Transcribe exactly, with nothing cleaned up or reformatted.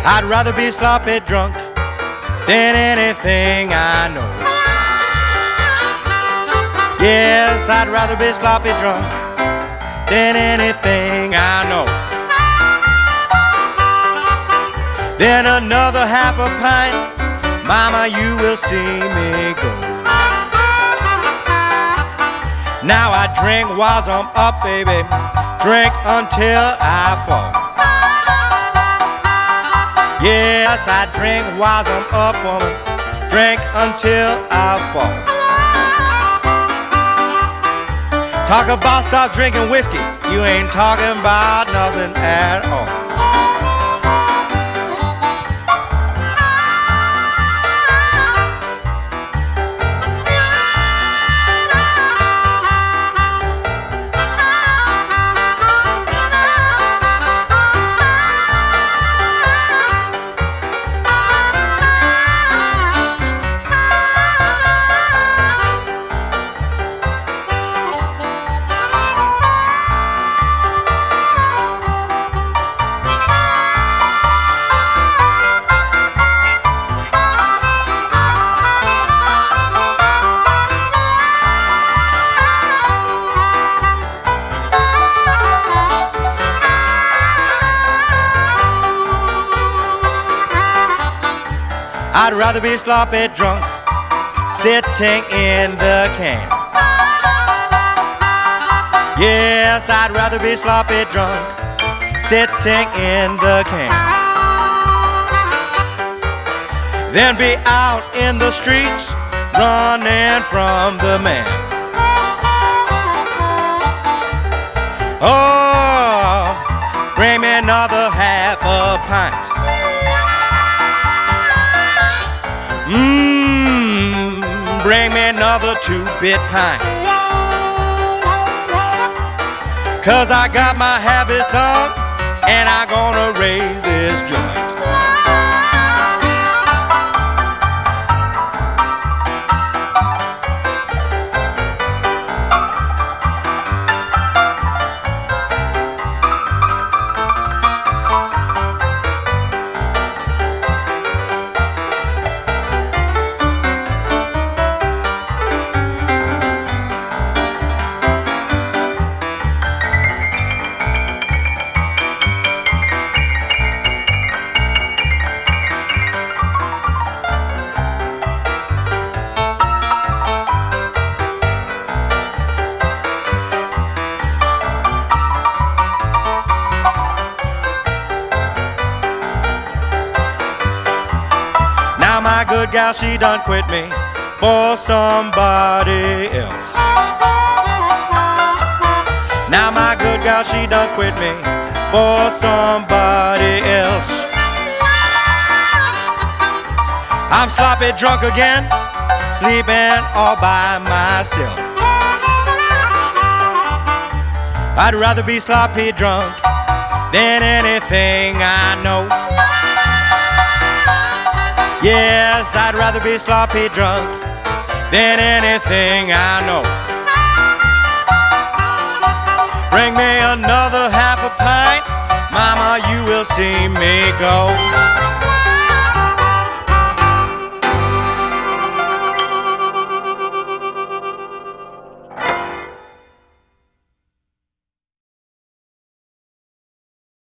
I'd rather be sloppy drunk than anything I know. Yes, I'd rather be sloppy drunk than anything I know. Then another half a pint, mama, you will see me go. Now I drink while I'm up, baby, drink until I fall. Yes, I drink while I'm up, woman, drink until I fall. Talk about stop drinking whiskey, you ain't talking about nothing at all. I'd rather be sloppy drunk, sitting in the can. Yes, I'd rather be sloppy drunk, sitting in the can, than be out in the streets, running from the man. Oh, bring me another half a pint. Mmm, bring me another two-bit pint. Cause I got my habits on, and I'm gonna raise this joint. Now my good gal, she done quit me for somebody else. Now my good gal, she done quit me for somebody else. I'm sloppy drunk again, sleeping all by myself. I'd rather be sloppy drunk than anything I know. Yes, I'd rather be sloppy drunk than anything I know. Bring me another half a pint, mama, you will see me go.